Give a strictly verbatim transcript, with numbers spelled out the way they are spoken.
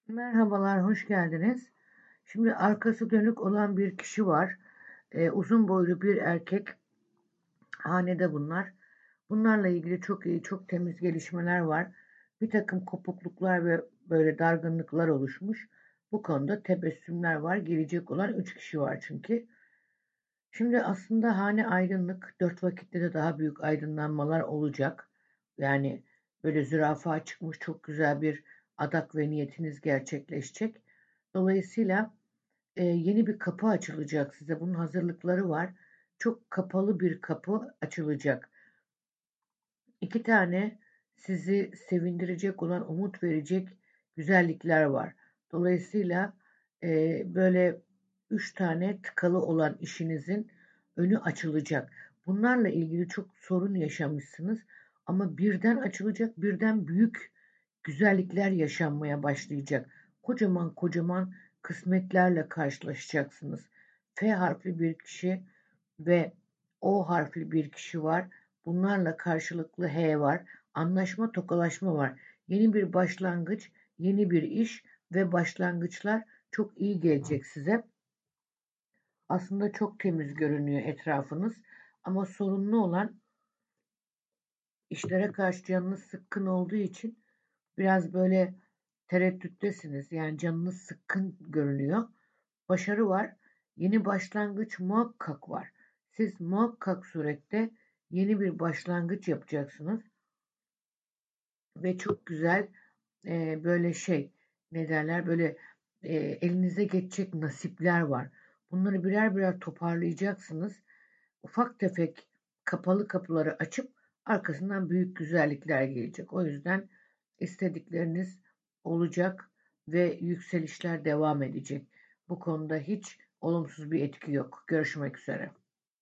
Merhabalar, hoş geldiniz. Şimdi arkası dönük olan bir kişi var. Ee, uzun boylu bir erkek. Hanede bunlar. Bunlarla ilgili çok iyi, çok temiz gelişmeler var. Bir takım kopukluklar ve böyle dargınlıklar oluşmuş. Bu konuda tebessümler var. Gelecek olan üç kişi var çünkü. Şimdi aslında hane aydınlık. Dört vakitte de daha büyük aydınlanmalar olacak. Yani böyle zürafa çıkmış çok güzel bir adak ve niyetiniz gerçekleşecek. Dolayısıyla e, yeni bir kapı açılacak size. Bunun hazırlıkları var. Çok kapalı bir kapı açılacak. İki tane sizi sevindirecek olan, umut verecek güzellikler var. Dolayısıyla e, böyle üç tane tıkalı olan işinizin önü açılacak. Bunlarla ilgili çok sorun yaşamışsınız ama birden açılacak, birden büyük güzellikler yaşanmaya başlayacak. Kocaman kocaman kısmetlerle karşılaşacaksınız. F harfli bir kişi ve O harfli bir kişi var. Bunlarla karşılıklı H var. Anlaşma, tokalaşma var. Yeni bir başlangıç, yeni bir iş ve başlangıçlar çok iyi gelecek size. Aslında çok temiz görünüyor etrafınız ama sorunlu olan işlere karşı canınız sıkkın olduğu için biraz böyle tereddüttesiniz. Yani canınız sıkkın görünüyor. Başarı var. Yeni başlangıç muhakkak var. Siz muhakkak surette yeni bir başlangıç yapacaksınız ve çok güzel e, böyle şey ne derler böyle e, elinize geçecek nasipler var. Bunları birer birer toparlayacaksınız. Ufak tefek kapalı kapıları açıp arkasından büyük güzellikler gelecek. O yüzden istedikleriniz olacak ve yükselişler devam edecek. Bu konuda hiç olumsuz bir etki yok. Görüşmek üzere.